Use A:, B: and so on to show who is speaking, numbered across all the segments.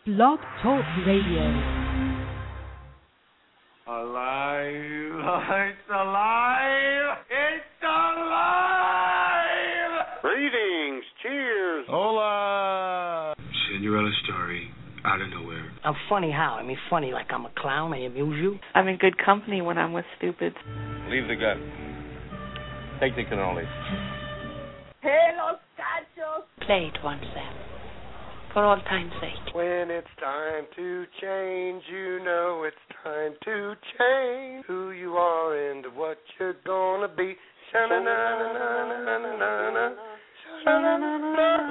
A: Blog Talk Radio.
B: Alive! It's alive! It's alive!
C: Greetings! Cheers!
D: Hola! Cinderella story out of nowhere.
E: I'm funny how? I mean, funny like I'm a clown. I amuse you.
F: I'm in good company when I'm with stupids.
G: Leave the gun. Take the cannoli.
H: Hey, los cachos!
F: Play it once, Sam. For all time's sake.
C: When it's time to change, you know it's time to change who you are and what you're gonna be. Sha-na-na-na-na-na-na-na. Sha-na-na-na-na.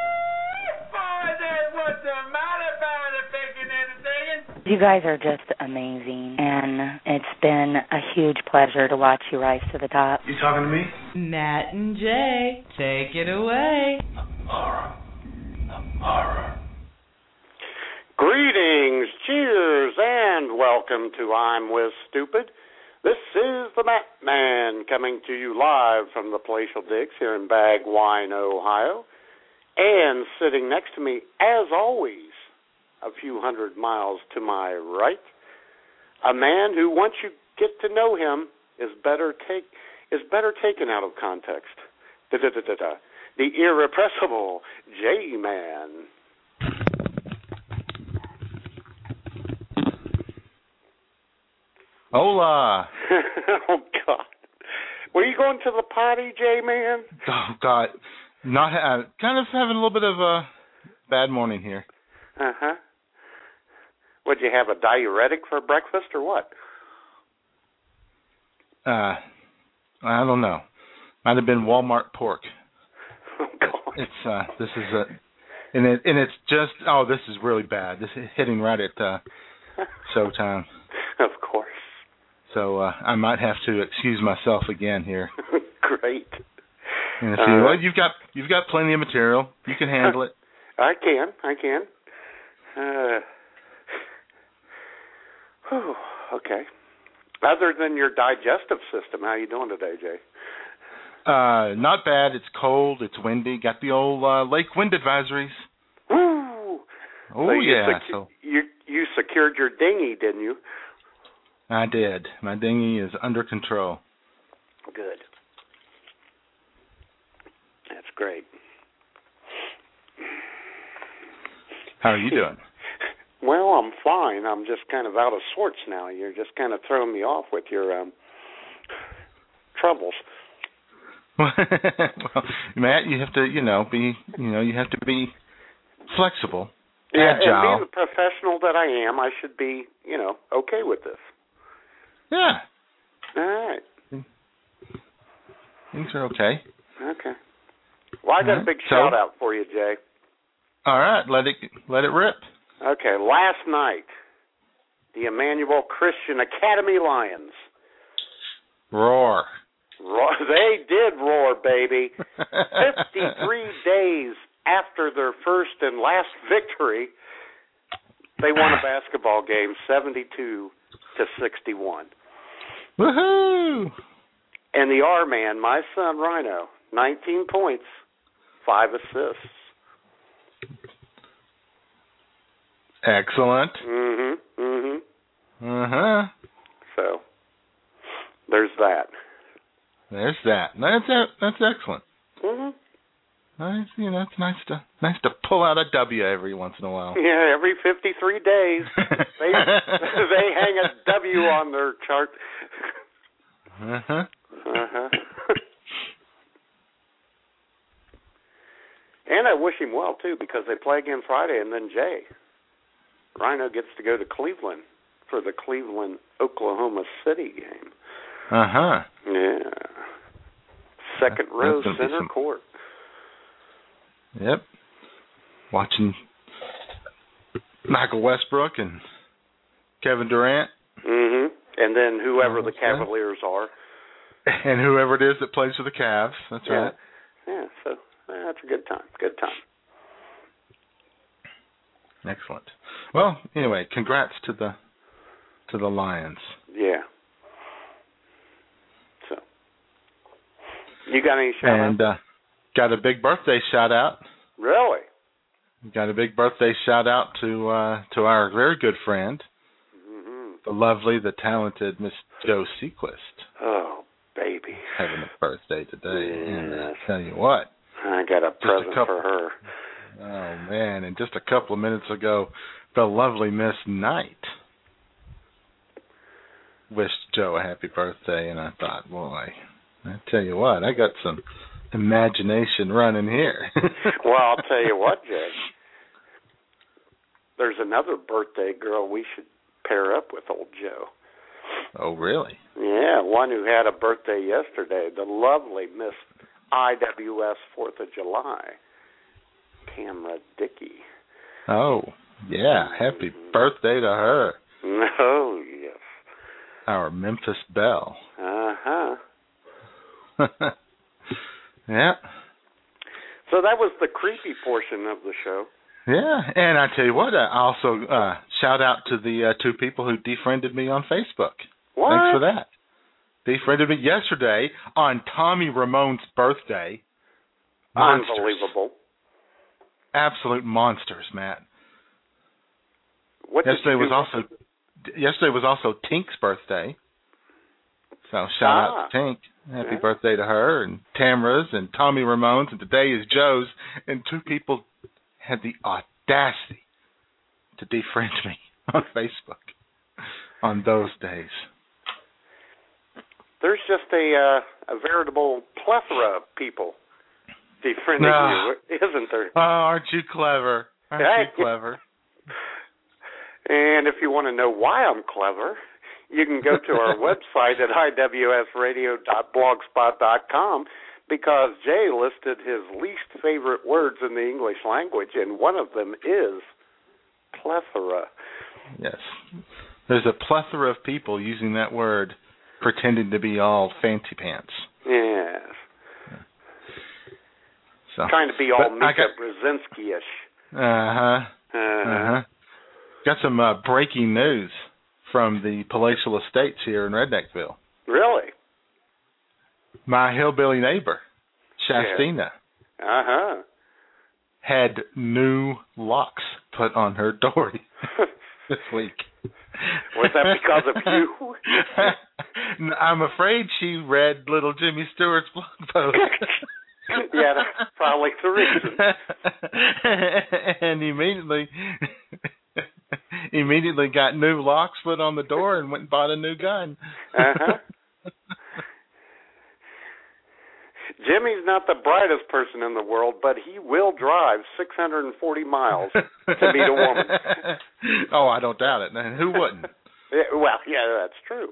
B: What's the matter about it, bacon and
I: You guys are just amazing, and it's been a huge pleasure to watch you rise to the top.
D: You talking to me?
A: Matt and Jay, take it away.
D: Horror.
C: Greetings, cheers, and welcome to I'm With Stupid. This is the Matt Man coming to you live from the Palatial Digs here in Bagwine, Ohio. And sitting next to me, as always, a few hundred miles to my right, a man who, once you get to know him, is better taken out of context. The irrepressible J-Man.
D: Hola!
C: Oh, God. Were you going to the potty, J-Man?
D: Oh, God. Kind of having a little bit of a bad morning here.
C: Uh-huh. Would you have a diuretic for breakfast or what?
D: I don't know. Might have been Walmart pork.
C: Oh, God.
D: This is really bad. This is hitting right at showtime.
C: Of course.
D: So I might have to excuse myself again here.
C: Great.
D: And see, well, you've got plenty of material. You can handle it.
C: I can. Okay. Other than your digestive system, how you doing today, Jay?
D: Not bad. It's cold. It's windy. Got the old lake wind advisories.
C: Woo!
D: Oh,
C: so
D: yeah.
C: You secured your dinghy, didn't you?
D: I did. My dinghy is under control.
C: Good. That's great.
D: How are you doing?
C: Well, I'm fine. I'm just kind of out of sorts now. You're just kind of throwing me off with your troubles.
D: Well, Matt, you have to, you have to be flexible.
C: Yeah,
D: agile.
C: And being the professional that I am, I should be, okay with this.
D: Yeah.
C: All right.
D: Things are okay.
C: Okay. Well, I got a big shout out for you, Jay.
D: All right, let it rip.
C: Okay, last night, the Emmanuel Christian Academy Lions.
D: Roar.
C: They did roar, baby. 53 days after their first and last victory, they won a basketball game 72-61.
D: Woohoo!
C: And the R-Man, my son Rhino, 19 points, 5 assists.
D: Excellent.
C: So, there's that.
D: That's excellent. Nice, it's nice to pull out a W every once in a while.
C: Yeah, every 53 days they hang a W on their chart. And I wish him well too, because they play again Friday, and then Jay Rhino gets to go to Cleveland for the Cleveland Oklahoma City game. Yeah. Second row center court.
D: Yep. Watching Michael Westbrook and Kevin Durant.
C: And then whoever the Cavaliers are.
D: And whoever it is that plays for the Cavs. That's right.
C: Yeah, so that's a good time. Good time.
D: Excellent. Well, anyway, congrats to the Lions.
C: Yeah. So, you got any shout-outs?
D: And got a big birthday shout-out.
C: Really?
D: Got a big birthday shout out to our very good friend, the lovely, the talented Miss Jo Sequist.
C: Oh, baby.
D: Having a birthday today. And I tell you what.
C: I got a present for her.
D: Oh, man. And just a couple of minutes ago, the lovely Miss Knight wished Joe a happy birthday. And I thought, boy, I tell you what, I got some imagination running here.
C: Well, I'll tell you what, Jay. There's another birthday girl we should pair up with old Joe.
D: Oh, really?
C: Yeah, one who had a birthday yesterday, the lovely Miss IWS 4th of July, Tamra Dickey.
D: Oh, yeah. Happy birthday to her.
C: Oh, yes.
D: Our Memphis Belle.
C: Uh-huh.
D: Yeah.
C: So that was the creepy portion of the show.
D: Yeah, and I tell you what, I also shout out to the two people who defriended me on Facebook.
C: What?
D: Thanks for that. Defriended me yesterday on Tommy Ramone's birthday. Monsters.
C: Unbelievable.
D: Absolute monsters, Matt.
C: What
D: yesterday was also Tink's birthday. So shout out to Tink. Happy birthday to her, and Tamra's, and Tommy Ramone's, and today is Joe's, and two people had the audacity to defriend me on Facebook on those days.
C: There's just a veritable plethora of people defriending you, isn't there?
D: Oh, aren't you clever? Aren't you clever?
C: And if you want to know why I'm clever, you can go to our website at iwsradio.blogspot.com, because Jay listed his least favorite words in the English language, and one of them is plethora.
D: Yes. There's a plethora of people using that word, pretending to be all fancy pants.
C: Yes.
D: So,
C: trying to be all Mika Brzezinski-ish.
D: Uh-huh. Uh-huh. Got some breaking news from the palatial estates here in Redneckville.
C: Really?
D: My hillbilly neighbor, Shastina, had new locks put on her door this week.
C: Was that because of you?
D: I'm afraid she read Little Jimmy Stewart's blog post.
C: Yeah, that's probably the reason.
D: And immediately got new locks put on the door and went and bought a new gun.
C: Jimmy's not the brightest person in the world, but he will drive 640 miles to meet a woman.
D: Oh, I don't doubt it. Who wouldn't?
C: Well, yeah, that's true.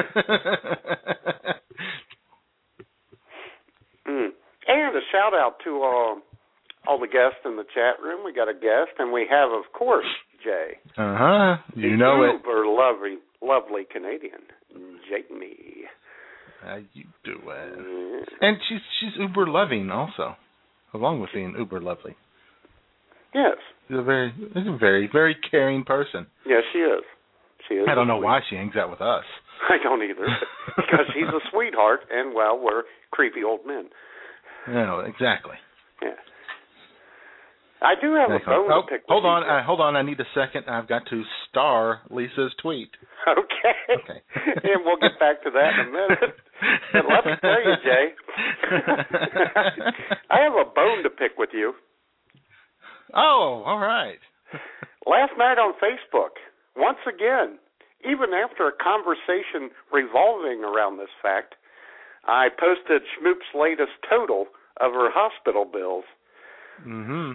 C: And a shout-out to all the guests in the chat room. We got a guest, and we have, of course, Jay.
D: You know it.
C: Uber lovely Canadian, Jamie.
D: How you doing? And she's uber loving also, along with being uber lovely.
C: Yes.
D: She's a very, very caring person.
C: Yes, she is. She is.
D: I don't know why she hangs out with us.
C: I don't either, because she's a sweetheart, and well, we're creepy old men.
D: No, exactly.
C: Yeah. I do have a bone to pick with
D: hold on. I need a second. I've got to star Lisa's tweet.
C: Okay. And we'll get back to that in a minute. And let me tell you, Jay, I have a bone to pick with you.
D: Oh, all right.
C: Last night on Facebook, once again, even after a conversation revolving around this fact, I posted Schmoop's latest total of her hospital bills.
D: Mm-hmm.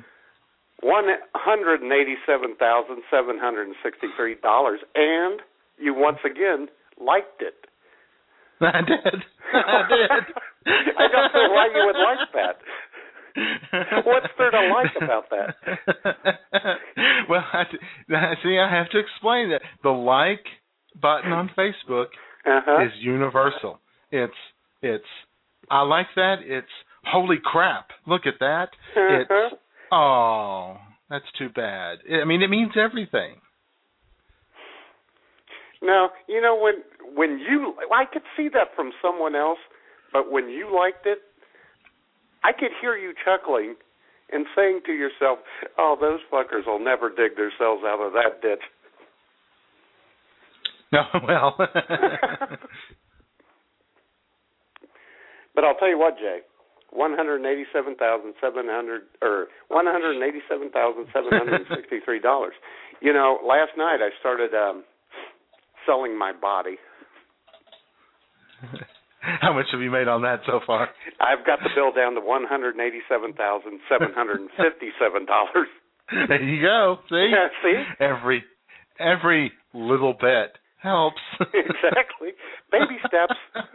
C: $187,763, and you once again liked it.
D: I did.
C: I don't know why you would like that. What's there to like about that?
D: Well, I have to explain that. The like button on Facebook is universal. It's I like that. It's holy crap. Look at that. It's oh, that's too bad. I mean, it means everything.
C: No, you know, when you, I could see that from someone else, but when you liked it, I could hear you chuckling and saying to yourself, oh, those fuckers will never dig themselves out of that ditch.
D: No, well.
C: But I'll tell you what, Jay, $187,763. You know, last night I started selling my body.
D: How much have you made on that so far?
C: I've got the bill down to $187,757.
D: There you go. See?
C: Yeah, see?
D: Every little bit helps.
C: Exactly. Baby steps.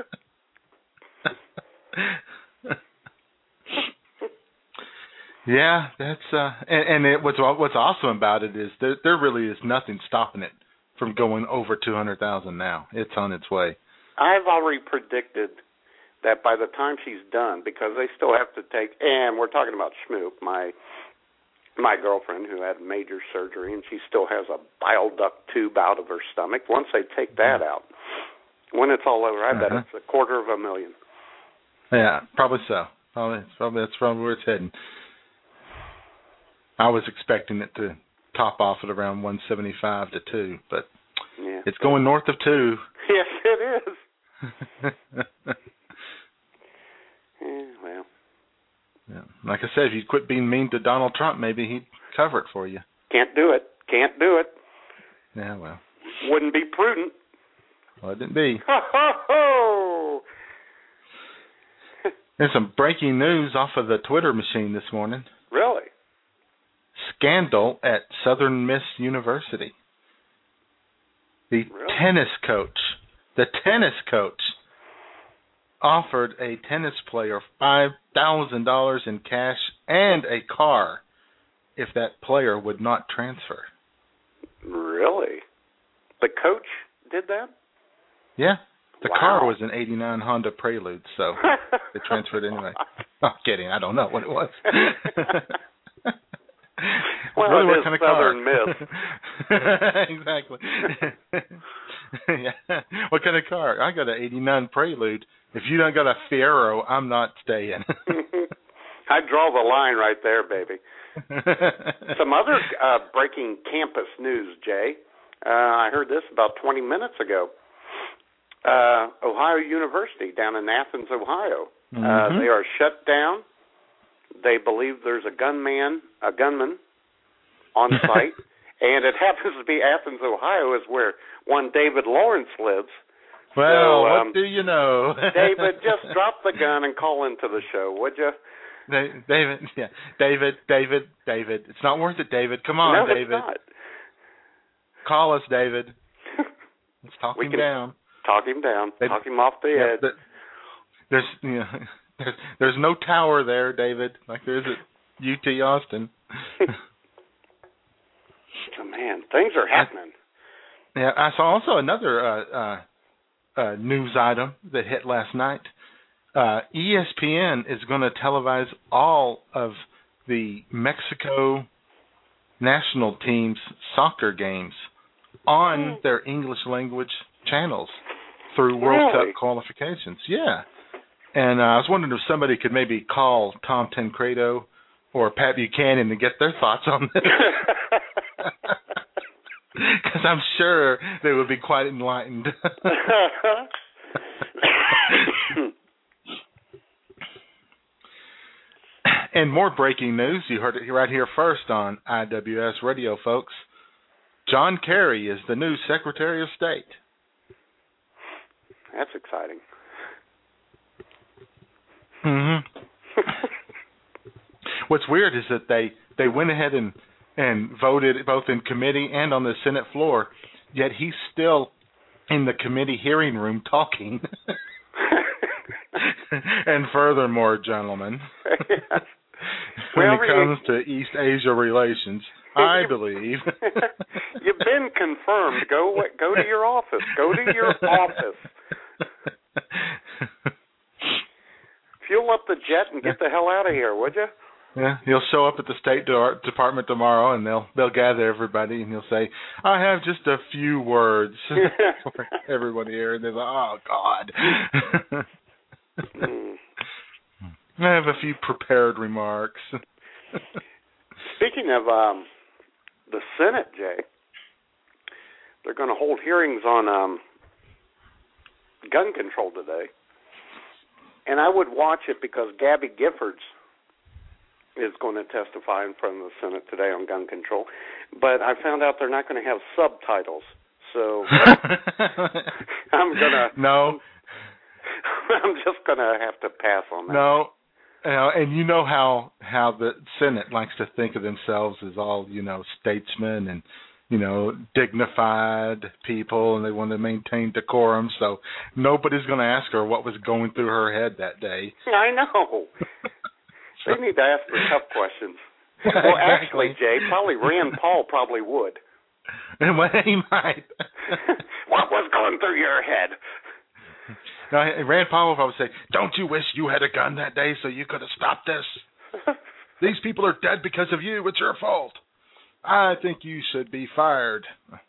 D: Yeah, that's what's awesome about it is there really is nothing stopping it from going over 200,000 now. It's on its way.
C: I've already predicted that by the time she's done, because they still have to take, and we're talking about Schmoop, my girlfriend who had major surgery, and she still has a bile duct tube out of her stomach. Once they take that out, when it's all over, I bet it's $250,000.
D: Yeah, probably so. That's probably where it's heading. I was expecting it to top off at around 175 to 2, but it's going north of 2.
C: Yes, it is. Well.
D: Yeah. Like I said, if you'd quit being mean to Donald Trump, maybe he'd cover it for you.
C: Can't do it.
D: Yeah, well.
C: Wouldn't be prudent.
D: Wouldn't be.
C: Ho, ho, ho!
D: There's some breaking news off of the Twitter machine this morning.
C: Really?
D: Scandal at Southern Miss University. The tennis coach offered a tennis player $5,000 in cash and a car if that player would not transfer.
C: Really? The coach did that?
D: Yeah. The car was an '89 Honda Prelude, so they transferred anyway. I'm kidding. I don't know what it was.
C: Well,
D: really,
C: it
D: what
C: is
D: kind of
C: Southern
D: car?
C: Miss.
D: Exactly. Yeah. What kind of car? I got an '89 Prelude. If you don't got a Fiero, I'm not staying.
C: I draw the line right there, baby. Some other breaking campus news, Jay. I heard this about 20 minutes ago. Ohio University down in Athens, Ohio. They are shut down. They believe there's a gunman on site, and it happens to be Athens, Ohio, is where one David Lawrence lives.
D: Well, what do you know?
C: David, just drop the gun and call into the show, would you?
D: David. It's not worth it, David. Come on, David.
C: No, it's not.
D: Call us, David. Let's talk him down.
C: Talk him down. Talk him off the edge.
D: There's no tower there, David, like there is at UT Austin.
C: Oh, man, things are happening.
D: Yeah, I saw also another news item that hit last night. ESPN is going to televise all of the Mexico national team's soccer games on their English language channels through World Cup qualifications. Yeah. And I was wondering if somebody could maybe call Tom Tancredo or Pat Buchanan to get their thoughts on this. Because I'm sure they would be quite enlightened. And more breaking news. You heard it right here first on IWS Radio, folks. John Kerry is the new Secretary of State.
C: That's exciting.
D: What's weird is that they went ahead and voted both in committee and on the Senate floor, yet he's still in the committee hearing room talking. And furthermore, gentlemen, when it comes to East Asia relations, I believe
C: you've been confirmed. Go to your office. Go to your office. Fuel up the jet and get the hell out of here, would you?
D: Yeah, he'll show up at the State Department tomorrow, and they'll gather everybody, and he'll say, "I have just a few words for everyone here," and they're like, "Oh God." I have a few prepared remarks.
C: Speaking of the Senate, Jay, they're going to hold hearings on gun control today. And I would watch it because Gabby Giffords is going to testify in front of the Senate today on gun control. But I found out they're not going to have subtitles. So I'm just going to have to pass on that.
D: No. And you know how the Senate likes to think of themselves as all, statesmen and, dignified people, and they want to maintain decorum. So nobody's going to ask her what was going through her head that day.
C: I know. They need to ask her tough questions. Well,
D: exactly.
C: Actually, Jay, probably Rand Paul probably would.
D: Well, he might.
C: What was going through your head?
D: Now, Rand Paul would probably say, "Don't you wish you had a gun that day so you could have stopped this? These people are dead because of you. It's your fault. I think you should be fired."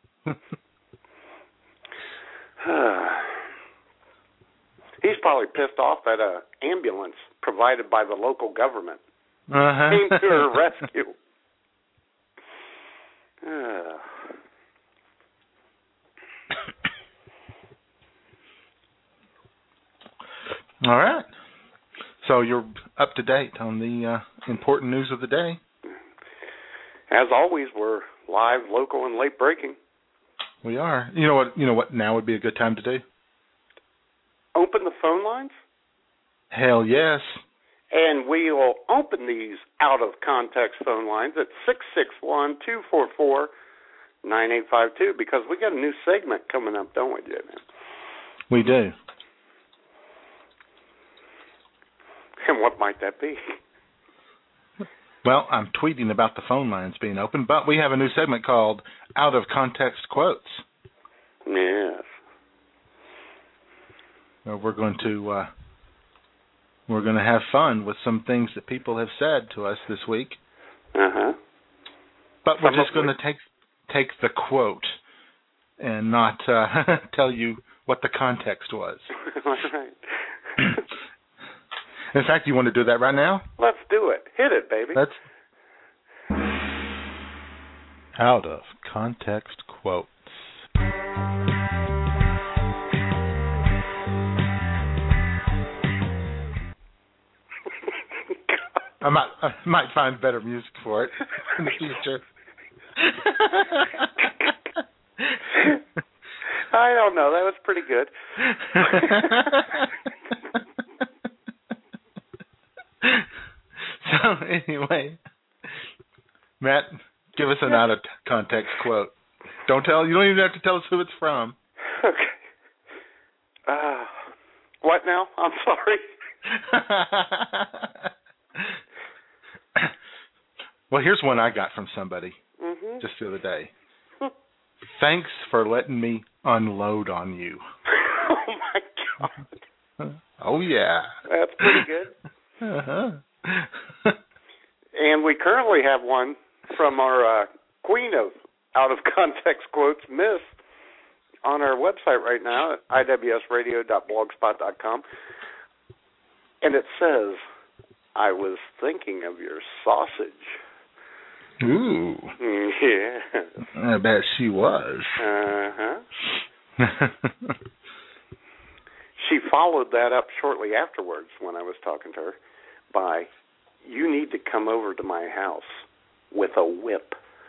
C: He's probably pissed off that an ambulance provided by the local government came to her rescue.
D: All right. So you're up to date on the important news of the day.
C: As always, we're live, local, and late breaking.
D: We are. You know what now would be a good time to do?
C: Open the phone lines?
D: Hell yes.
C: And we will open these out-of-context phone lines at 661-244-9852 because we got a new segment coming up, don't we, Jay?
D: We do.
C: And what might that be?
D: Well, I'm tweeting about the phone lines being open, but we have a new segment called Out of Context Quotes.
C: Yes.
D: We're going to have fun with some things that people have said to us this week.
C: Uh-huh.
D: But we're just going to take the quote and not tell you what the context was.
C: Right.
D: In fact, you want to do that right now?
C: Let's do it. Hit it, baby.
D: Let's Out of Context Quotes. I might find better music for it in the future.
C: I don't know. That was pretty good.
D: So anyway, Matt, give us an out of context quote. You don't even have to tell us who it's from.
C: Okay. What now? I'm sorry.
D: Well, here's one I got from somebody just the other day. Thanks for letting me unload on you.
C: Oh, my God.
D: Oh, yeah.
C: That's pretty good.
D: Uh-huh.
C: And we currently have one from our queen of out-of-context quotes, Miss, on our website right now at iwsradio.blogspot.com. And it says, "I was thinking of your sausage."
D: Ooh.
C: Yeah.
D: I bet she was.
C: Uh-huh. She followed that up shortly afterwards when I was talking to her by, "You need to come over to my house with a whip."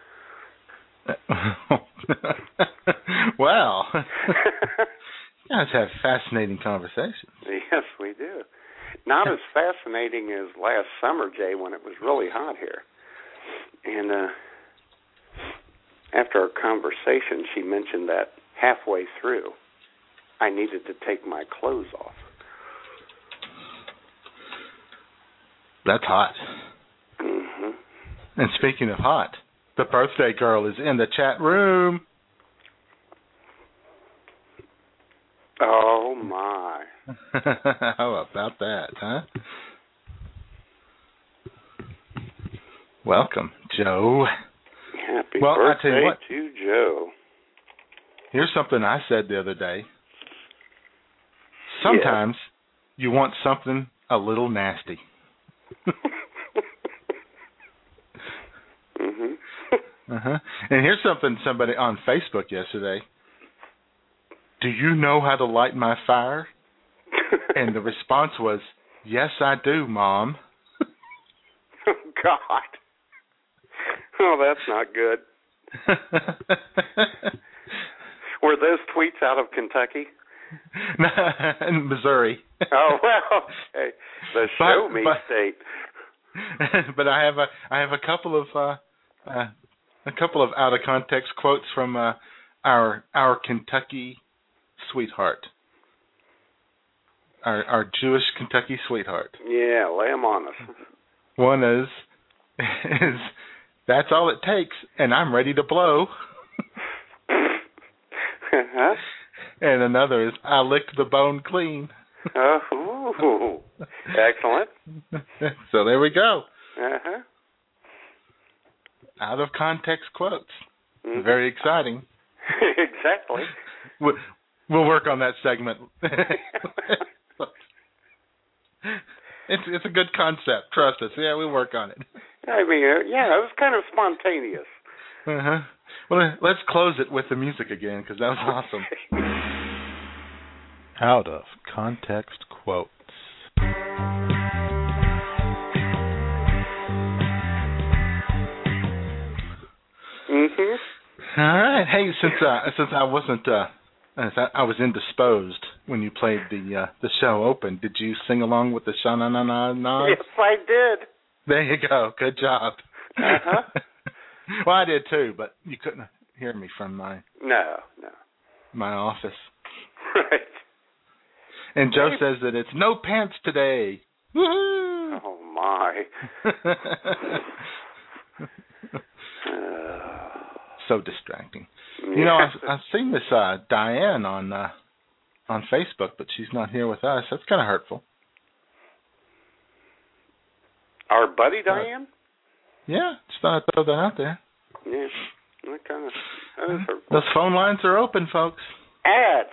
D: Wow. You guys have fascinating conversations.
C: Yes, we do. Not as fascinating as last summer, Jay, when it was really hot here. And after our conversation, she mentioned that halfway through, I needed to take my clothes off.
D: That's hot.
C: Mm-hmm.
D: And speaking of hot, the birthday girl is in the chat room.
C: Oh, my.
D: How about that, huh? Welcome, Joe.
C: Happy
D: Well,
C: birthday
D: I tell you what,
C: to Joe.
D: Here's something I said the other day. Sometimes you want something a little nasty. And here's somebody on Facebook yesterday. Do you know how to light my fire? And the response was, yes, I do, Mom.
C: Oh, God. Oh, that's not good. Were those tweets out of Kentucky?
D: In Missouri.
C: Oh, well, okay. The show me state.
D: But I have a couple of out of context quotes from our Kentucky sweetheart, our Jewish Kentucky sweetheart.
C: Yeah, lay them on us.
D: One is that's all it takes, and I'm ready to blow. And another is I licked the bone clean.
C: Oh, excellent.
D: So there we go.
C: Uh-huh.
D: Out of context quotes. Mm-hmm. Very exciting.
C: Exactly.
D: We'll work on that segment. It's a good concept. Trust us. Yeah, we'll work on it.
C: I mean, it was kind of spontaneous.
D: Uh-huh. Well, let's close it with the music again, because that was awesome. Out of context quotes.
C: Mhm.
D: All right. Hey, since I wasn't I was indisposed when you played the show open, did you sing along with the sha-na-na-na-na?
C: Yes, I did.
D: There you go. Good job.
C: Uh-huh.
D: Well, I did too, but you couldn't hear me from my office.
C: Right.
D: And Joe says that it's no pants today. Woohoo!
C: Oh my.
D: So distracting. You know, I've seen this Diane on Facebook, but she's not here with us. That's kind of hurtful.
C: Our buddy Diane?
D: Yeah, just thought I'd throw that out there.
C: Yeah, that is hurtful.
D: Those phone lines are open, folks.
C: At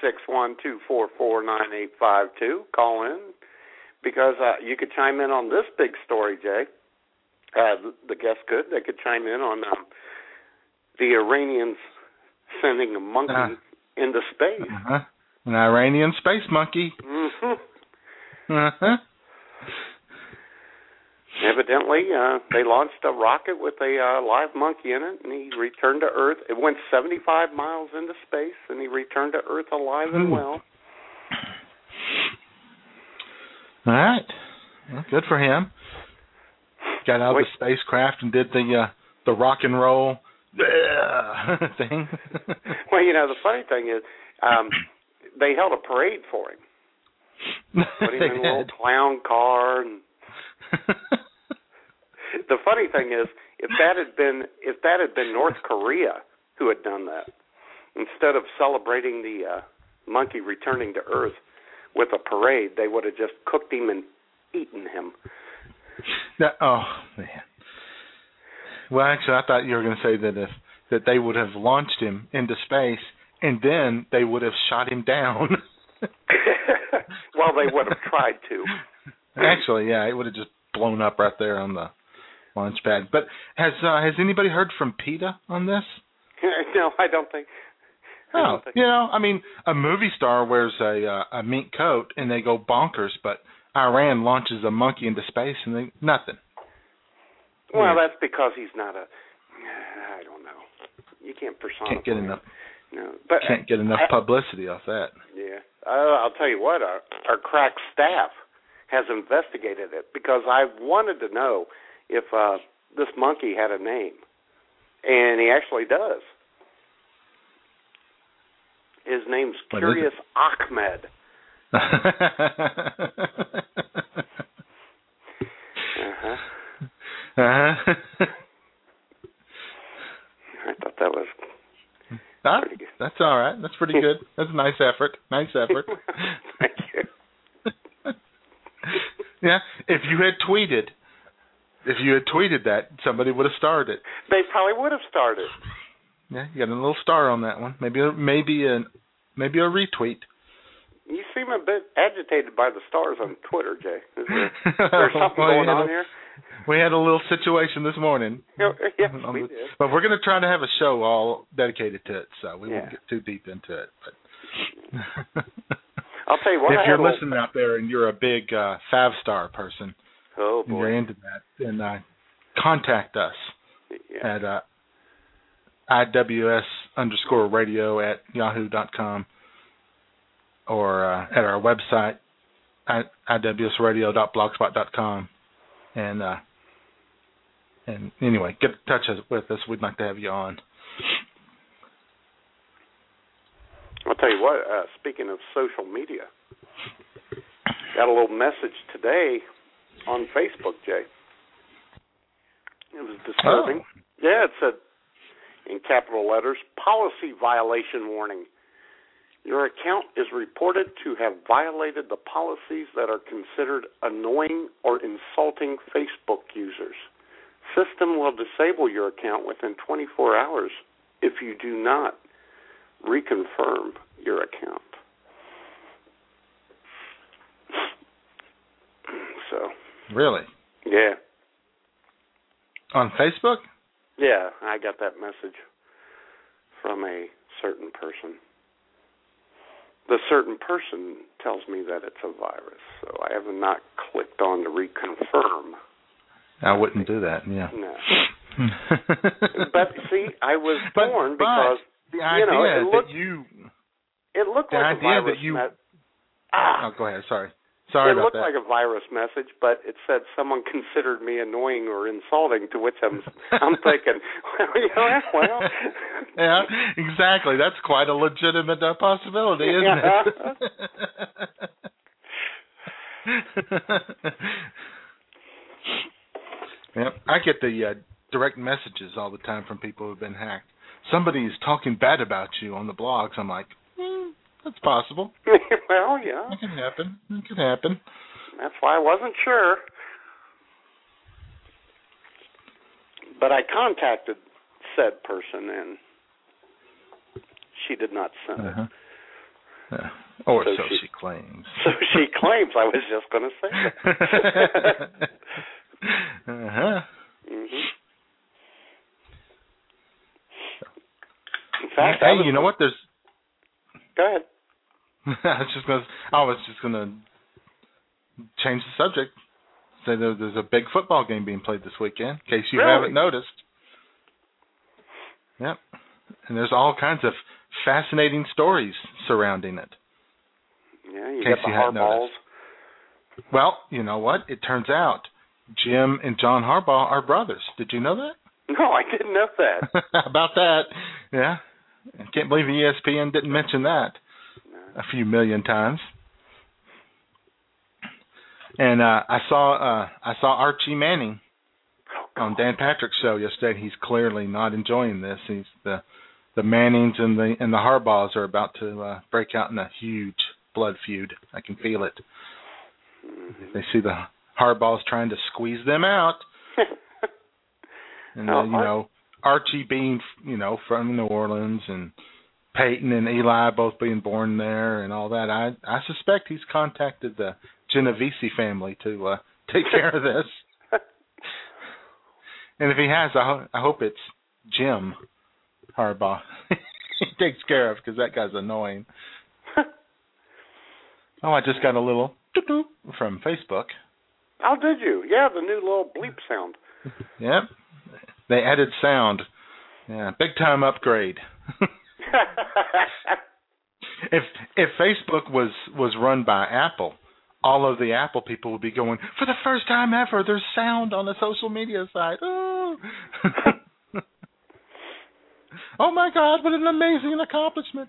C: 661-244-9852. Call in, because you could chime in on this big story, Jay. The guests could. They could chime in on the Iranians sending a monkey into space.
D: Uh-huh. An Iranian space monkey.
C: Mm-hmm.
D: Uh-huh.
C: Evidently, they launched a rocket with a live monkey in it, and he returned to Earth. It went 75 miles into space, and he returned to Earth alive and well.
D: All right. Well, good for him. Got out of the spacecraft and did the rock and roll thing.
C: Well, you know, the funny thing is, they held a parade for him. Put him in a little clown car. And the funny thing is, if that had been North Korea who had done that, instead of celebrating the monkey returning to Earth with a parade, they would have just cooked him and eaten him.
D: Oh man. Well, actually, I thought you were going to say that they would have launched him into space and then they would have shot him down.
C: Well, they would have tried to.
D: Actually, yeah, it would have just blown up right there on the launch pad. But has anybody heard from PETA on this?
C: No, I don't think.
D: You know, I mean, a movie star wears a mink coat and they go bonkers, but Iran launches a monkey into space and nothing.
C: Well, that's because he's not I don't know. You can't personify.
D: Can't get enough.
C: No, but
D: can't get enough publicity off that.
C: Yeah, I'll tell you what. Our crack staff has investigated it because I wanted to know if this monkey had a name, and he actually does. His name's Curious Ahmed. Uh-huh.
D: Uh-huh.
C: I thought that was pretty good.
D: That's all right. That's pretty good. That's a nice effort. Nice effort.
C: Thank you.
D: Yeah, if you had tweeted that, somebody would have starred it.
C: They probably would have starred it.
D: Yeah, you got a little star on that one. Maybe a retweet.
C: You seem a bit agitated by the stars on Twitter, Jay. Is there something going on here?
D: We had a little situation this morning.
C: Yeah, we did.
D: But we're going to try to have a show all dedicated to it, so we won't get too deep into it. But
C: I'll tell you what.
D: If you're listening out there and you're a big Favstar person, and you're into that, then contact us at IWS_radio@yahoo.com or at our website, iwsradio.blogspot.com. And anyway, get in touch with us. We'd like to have you on.
C: I'll tell you what, speaking of social media, got a little message today on Facebook, Jay. It was disturbing.
D: Oh.
C: Yeah, it said in capital letters, policy violation warning. Your account is reported to have violated the policies that are considered annoying or insulting Facebook users. System will disable your account within 24 hours if you do not reconfirm your account. So.
D: Really?
C: Yeah.
D: On Facebook?
C: Yeah, I got that message from a certain person. The certain person tells me that it's a virus, so I have not clicked on to reconfirm.
D: I wouldn't do that, yeah.
C: No. But, see, I was torn because,
D: the idea
C: it looked, it looked like a virus message.
D: Oh, go ahead, sorry. Sorry about that.
C: It looked like a virus message, but it said someone considered me annoying or insulting, to which I'm thinking, well.
D: Yeah, exactly. That's quite a legitimate possibility, isn't it? Yep. I get the direct messages all the time from people who've been hacked. Somebody's talking bad about you on the blogs. I'm like, that's possible.
C: Well, yeah.
D: It can happen. It can happen.
C: That's why I wasn't sure. But I contacted said person, and she did not send it.
D: Or so she claims.
C: So she claims. I was just going to say that. In fact,
D: hey, you know what? There's.
C: Go ahead.
D: I was just gonna change the subject. Say there's a big football game being played this weekend, in case you haven't noticed. Yep. And there's all kinds of fascinating stories surrounding it.
C: Yeah, you got the Harbaughs.
D: Well, you know what? It turns out Jim and John Harbaugh are brothers. Did you know that?
C: No, I didn't know that.
D: About that, yeah. I can't believe ESPN didn't mention that a few million times. And I saw Archie Manning on Dan Patrick's show yesterday. He's clearly not enjoying this. He's the Mannings and the Harbaughs are about to break out in a huge blood feud. I can feel it. They see the Harbaughs trying to squeeze them out. And Archie being, from New Orleans, and Peyton and Eli both being born there and all that, I suspect he's contacted the Genovese family to take care of this. And if he has, I hope it's Jim Harbaugh he takes care of, because that guy's annoying. Oh, I just got a little from Facebook.
C: Oh, did you? Yeah, the new little bleep sound.
D: Yep. They added sound. Yeah, big time upgrade. If Facebook was run by Apple, all of the Apple people would be going, for the first time ever, there's sound on a social media site. Oh, oh my God, what an amazing accomplishment.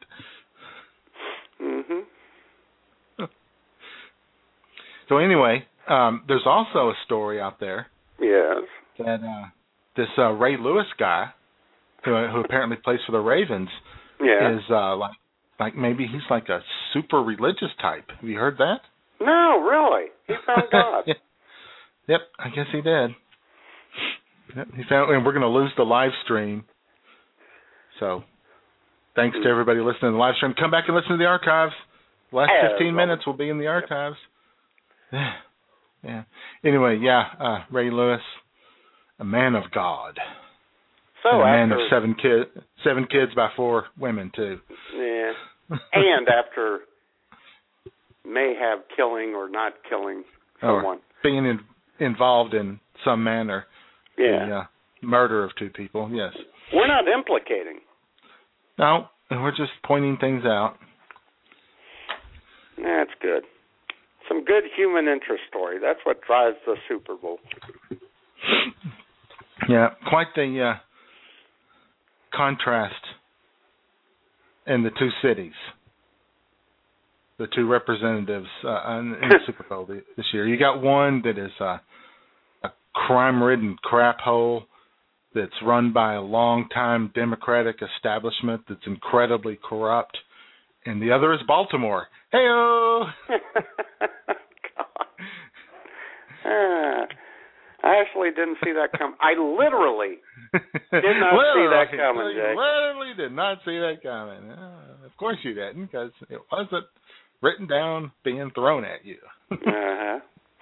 D: So anyway, there's also a story out there.
C: Yes.
D: That this Ray Lewis guy, who apparently plays for the Ravens, is like maybe he's like a super religious type. Have you heard that?
C: No, really. He found God.
D: Yep, I guess he did. Yep, he found, and we're going to lose the live stream. So, thanks to everybody listening to the live stream. Come back and listen to the archives. The last 15 minutes will be in the archives. Yeah. Anyway, Ray Lewis, a man of God.
C: So
D: and a man
C: after,
D: of seven kids by 4 women too.
C: Yeah. And after may have killing or not killing someone.
D: Or being involved in some manner.
C: Yeah.
D: The murder of 2 people, yes.
C: We're not implicating.
D: No, we're just pointing things out.
C: That's good. Some good human interest story. That's what drives the Super Bowl.
D: Yeah, quite the contrast in the 2 cities. The 2 representatives in the Super Bowl this year. You got one that is a crime-ridden crap hole that's run by a long-time Democratic establishment that's incredibly corrupt, and the other is Baltimore. Hey-o!
C: I actually didn't see that come. I literally did not see that coming, Jay.
D: Literally did not see that coming. Of course you didn't, because it wasn't written down, being thrown at you.
C: Uh-huh.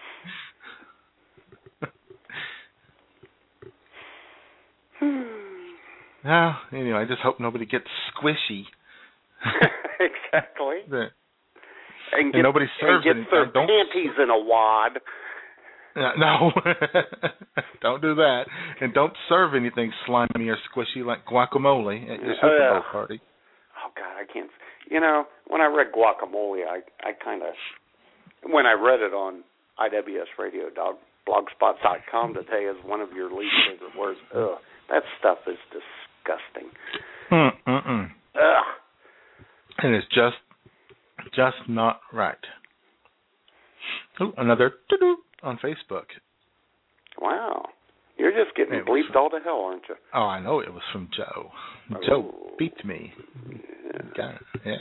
D: Anyway, I just hope nobody gets squishy.
C: Exactly.
D: And nobody serves
C: and gets their panties in a wad.
D: No, don't do that. And don't serve anything slimy or squishy like guacamole at your Super Bowl party.
C: Oh, God, I can't. You know, when I read guacamole, I kind of, when I read it on iwsradio.blogspot.com today is one of your least favorite words. Ugh, that stuff is disgusting. Ugh.
D: And it's just not right. Ooh, another doo-doo on Facebook.
C: Wow. You're just getting bleeped all to hell, aren't you?
D: Oh, I know. It was from Joe. Joe beeped me. Yeah.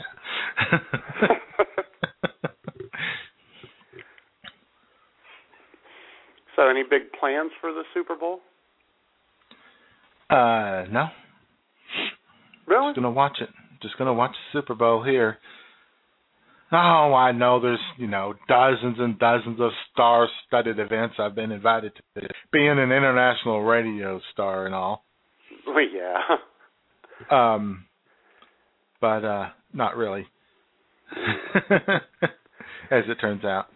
C: So, any big plans for the Super Bowl?
D: No.
C: Really?
D: Just gonna watch it. Just gonna watch the Super Bowl here. Oh, I know there's, dozens and dozens of star-studded events I've been invited to, being an international radio star and all.
C: Well, yeah.
D: But not really, as it turns out.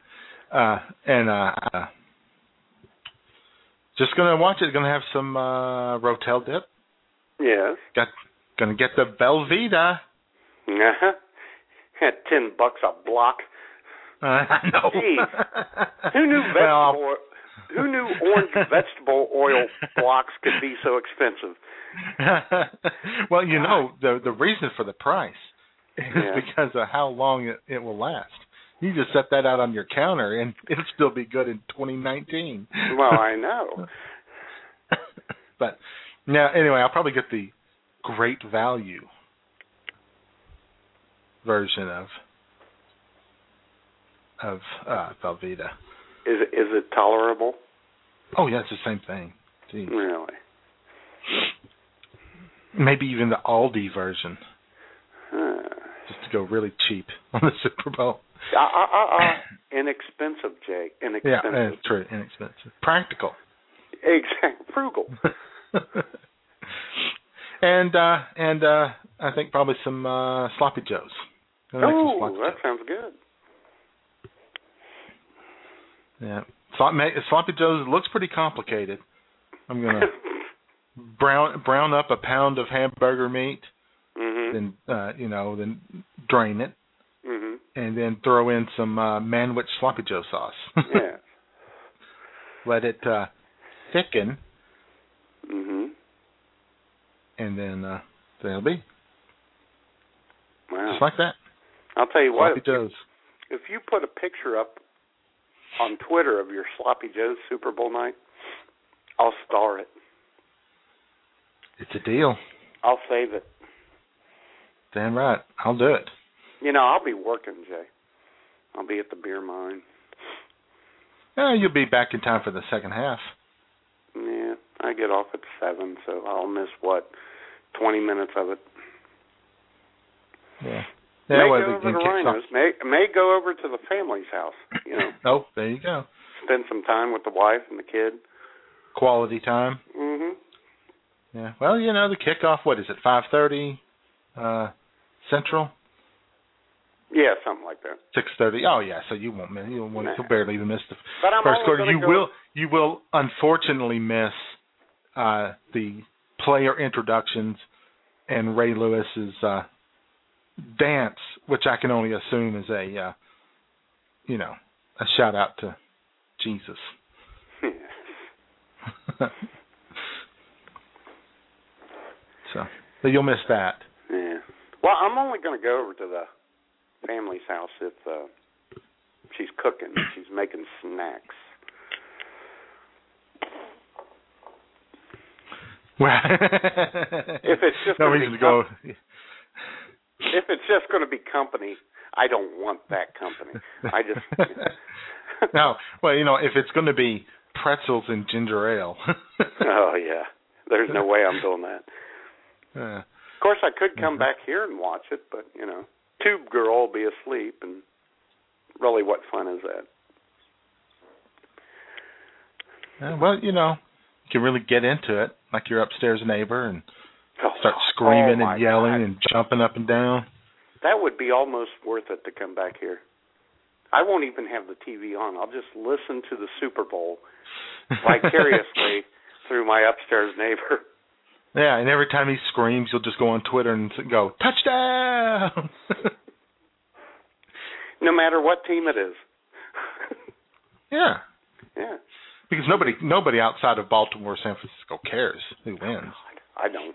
D: Just going to watch it. Going to have some Rotel dip.
C: Yes.
D: Going to get the Velveeta.
C: Uh-huh. At $10 a block.
D: I know.
C: Jeez. Who knew orange vegetable oil blocks could be so expensive?
D: Well, the reason for the price is because of how long it will last. You just set that out on your counter, and it'll still be good in 2019.
C: Well, I know.
D: But anyway, I'll probably get the great value version of Velveeta.
C: Is it tolerable?
D: Oh yeah, it's the same thing. Jeez.
C: Really?
D: Maybe even the Aldi version. Just to go really cheap on the Super Bowl.
C: Inexpensive, Jay. Inexpensive.
D: Yeah, it's true. Inexpensive. Practical.
C: Exactly. Frugal.
D: And I think probably some Sloppy Joes.
C: That sounds good.
D: Yeah. Sloppy Joes looks pretty complicated. I'm going to brown up a pound of hamburger meat, then then drain it, and then throw in some Manwich Sloppy Joe sauce.
C: Yeah.
D: Let it thicken. And then there'll be.
C: Wow.
D: Just like that.
C: I'll tell you what.
D: Sloppy Joes.
C: If you put a picture up on Twitter of your Sloppy Joe's Super Bowl night, I'll star it.
D: It's a deal.
C: I'll save it.
D: Damn right. I'll do it.
C: I'll be working, Jay. I'll be at the beer mine.
D: You'll be back in time for the second half.
C: Yeah, I get off at 7, so I'll miss, 20 minutes of it.
D: Yeah.
C: May go over to Rhinos. May go over to the family's house,
D: Oh, there you go.
C: Spend some time with the wife and the kid.
D: quality time.
C: Mhm.
D: Yeah. Well, the kickoff. What is it? 5:30 Central.
C: Yeah, something like that.
D: 6:30. Oh yeah. So you won't miss. You'll barely even miss the
C: but I'm
D: first quarter.
C: You
D: You will unfortunately miss the player introductions and Ray Lewis's dance, which I can only assume is a shout out to Jesus. So you'll miss that.
C: Yeah. Well, I'm only going to go over to the family's house if she's cooking. She's making snacks.
D: Well,
C: if it's just
D: no reason to go.
C: If it's just going to be company, I don't want that company. I just.
D: No, well, if it's going to be pretzels and ginger ale.
C: Oh yeah, there's no way I'm doing that. Of course, I could come back here and watch it, but Tube Girl will be asleep, and really, what fun is that?
D: Well, you can really get into it, like your upstairs neighbor, and start screaming and yelling and jumping up and down.
C: That would be almost worth it to come back here. I won't even have the TV on. I'll just listen to the Super Bowl vicariously through my upstairs neighbor.
D: Yeah, and every time he screams, you'll just go on Twitter and go, touchdown!
C: No matter what team it is.
D: Yeah.
C: Yeah.
D: Because nobody outside of Baltimore or San Francisco cares who wins.
C: I don't.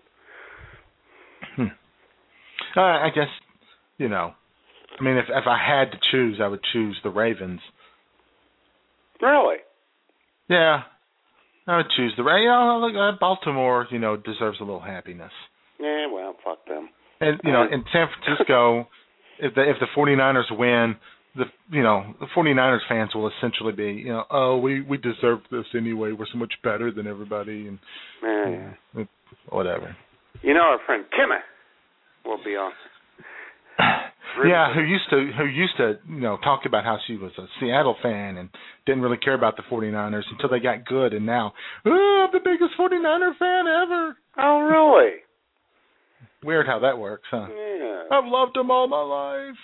D: I guess, I mean, if I had to choose, I would choose the Ravens.
C: Really?
D: Yeah. I would choose the Ravens. Baltimore, deserves a little happiness.
C: Yeah, well, fuck them.
D: And, in San Francisco, if the 49ers win, the 49ers fans will essentially be, we deserve this anyway. We're so much better than everybody, and whatever.
C: Our friend Kimmy will be on.
D: Yeah, who used to talk about how she was a Seattle fan and didn't really care about the 49ers until they got good, and now, I'm the biggest 49er fan ever.
C: Oh, really?
D: Weird how that works, huh?
C: Yeah.
D: I've loved them all my life.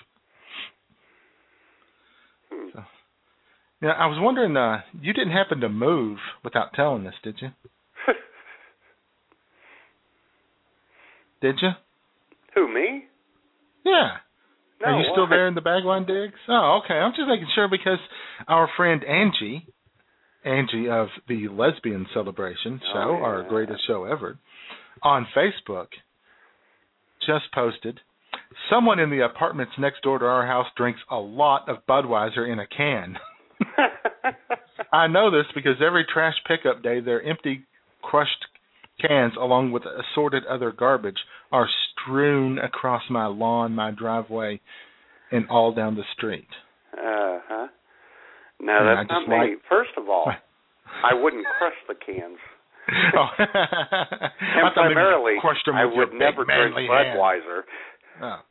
D: So, I was wondering, you didn't happen to move without telling us, did you? Did you?
C: Who, me?
D: Yeah.
C: No,
D: are you still there in the Bagline Digs? Oh, okay. I'm just making sure because our friend Angie of the Lesbian Celebration show, our greatest show ever, on Facebook, just posted, someone in the apartments next door to our house drinks a lot of Budweiser in a can. I know this because every trash pickup day, their empty, crushed cans, along with assorted other garbage, are strewn across my lawn, my driveway, and all down the street.
C: Uh-huh. No, that's not me. First of all, I wouldn't crush the cans.
D: Oh.
C: And primarily, I would never drink Budweiser.
D: Oh.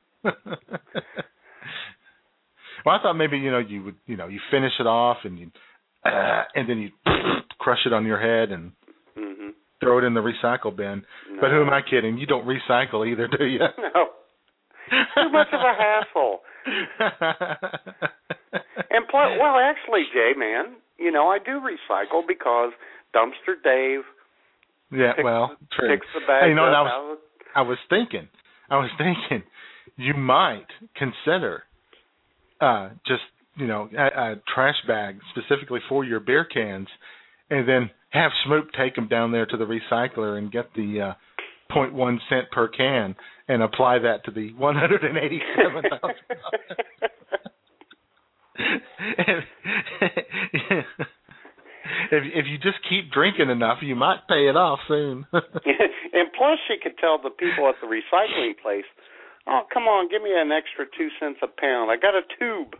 D: Well, I thought maybe, you would, you finish it off and then you crush it on your head and throw it in the recycle bin. No. But who am I kidding? You don't recycle either, do you?
C: No. Too much of a hassle. And plus, well, actually, Jay, man, I do recycle because Dumpster Dave.
D: Yeah, true.
C: Picks the bags
D: up. I was thinking, you might consider just a trash bag specifically for your beer cans, and then have Smoop take them down there to the recycler and get the 0.1 cent per can and apply that to the 187,000. If you just keep drinking enough, you might pay it off soon.
C: And plus, she could tell the people at the recycling place, "Oh, come on, give me an extra 2 cents a pound. I got a tube."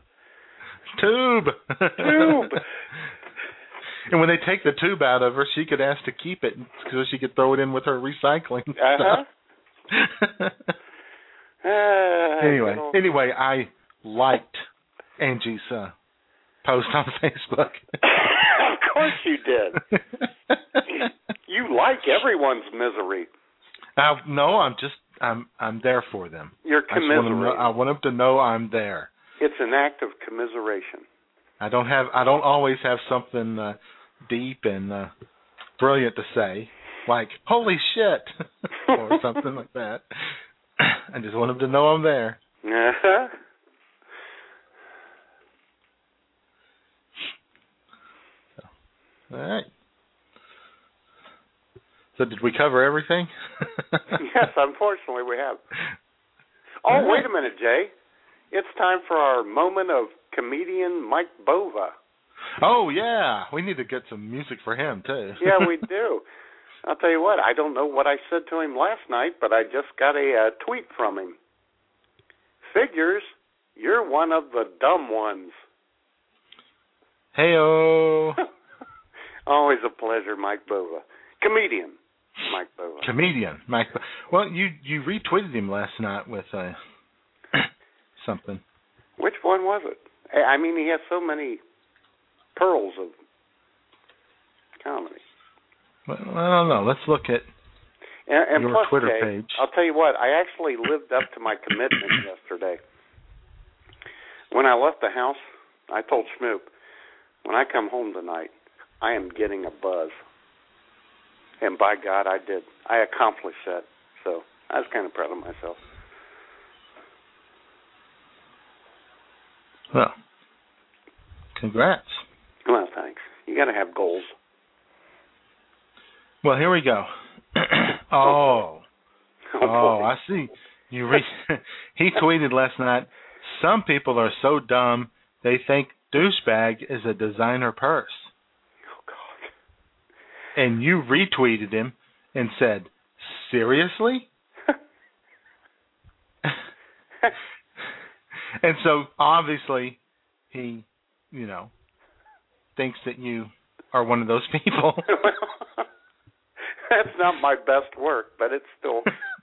C: Tube.
D: And when they take the tube out of her, she could ask to keep it so she could throw it in with her recycling stuff. Anyway, I liked Angie's post on Facebook.
C: Of course you did. You like everyone's misery.
D: No, I'm there for them.
C: You're commiserating.
D: I want them to know I'm there.
C: It's an act of commiseration.
D: I don't always have something deep and brilliant to say, like "Holy shit" or something like that. I just want them to know I'm there.
C: Uh-huh.
D: All right. So did we cover everything?
C: Yes, unfortunately we have. Oh, wait a minute, Jay. It's time for our moment of comedian Mike Bova.
D: Oh, yeah. We need to get some music for him, too.
C: Yeah, we do. I'll tell you what, I don't know what I said to him last night, but I just got a tweet from him. Figures, you're one of the dumb ones.
D: Hey-oh.
C: Always a pleasure, Mike Bova. Comedian Mike Bova.
D: Comedian Mike Bova. Well, you retweeted him last night with something.
C: Which one was it? I mean, he has so many pearls of comedy.
D: Well, I don't know. Let's look at
C: and
D: your
C: plus,
D: Twitter
C: Jay,
D: page.
C: I'll tell you what, I actually lived up to my commitment yesterday. When I left the house, I told Schmoop, when I come home tonight, I am getting a buzz. And by God, I did. I accomplished that. So I was kind of proud of myself.
D: Well, congrats.
C: Well, thanks. You got to have goals.
D: Well, here we go. Oh, I see. He tweeted last night, some people are so dumb they think douchebag is a designer purse.
C: Oh, God.
D: And you retweeted him and said, seriously? And so, obviously, he, thinks that you are one of those people.
C: That's not my best work, but it's still...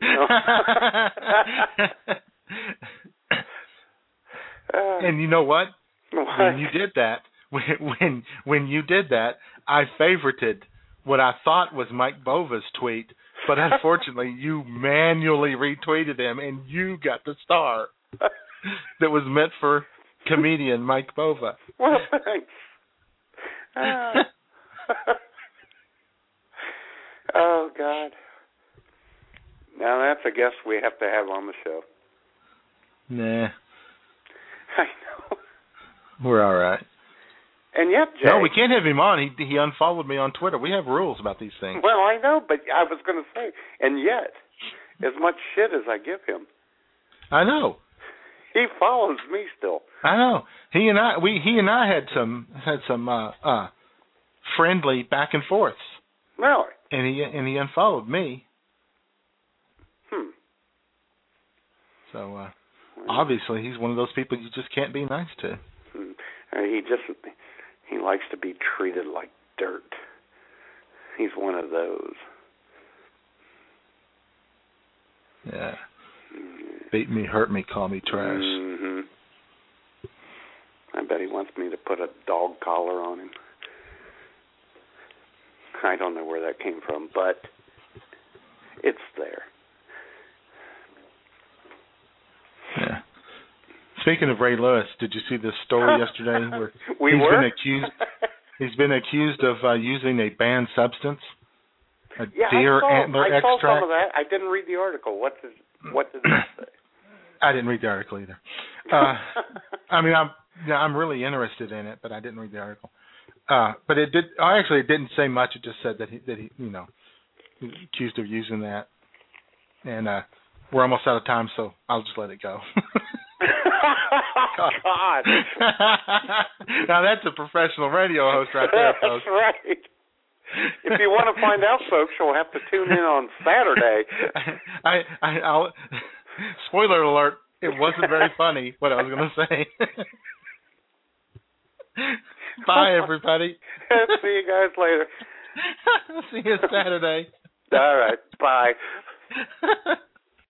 D: And you know what?
C: What?
D: When you did that, when you did that, I favorited what I thought was Mike Bova's tweet, but unfortunately, you manually retweeted him, and you got the star that was meant for comedian Mike Bova.
C: Well, thanks. Oh, God. Now, that's a guest we have to have on the show.
D: Nah.
C: I know.
D: We're all right.
C: And yet, Jay...
D: No, we can't have him on. He unfollowed me on Twitter. We have rules about these things.
C: Well, I know, but I was going to say, and yet, as much shit as I give him...
D: I know.
C: He follows me still.
D: I know. He and I had some friendly back and forths.
C: Really?
D: And he unfollowed me. So obviously he's one of those people you just can't be nice to.
C: He likes to be treated like dirt. He's one of those.
D: Yeah. Beat me, hurt me, call me trash.
C: Mm-hmm. I bet he wants me to put a dog collar on him. I don't know where that came from, but it's there.
D: Yeah. Speaking of Ray Lewis, did you see this story yesterday where he's been accused of using a banned substance, deer antler extract?
C: I saw some of that. I didn't read the article. What did it say?
D: I didn't read the article either. I mean, I'm really interested in it, but I didn't read the article. But it didn't say much. It just said that he he's accused of using that. And we're almost out of time, so I'll just let it go.
C: God.
D: Now that's a professional radio host right there, folks.
C: That's right. If you want to find out, folks, you'll have to tune in on Saturday.
D: I'll spoiler alert, it wasn't very funny what I was going to say. Bye, everybody.
C: See you guys later.
D: See you Saturday.
C: All right. Bye.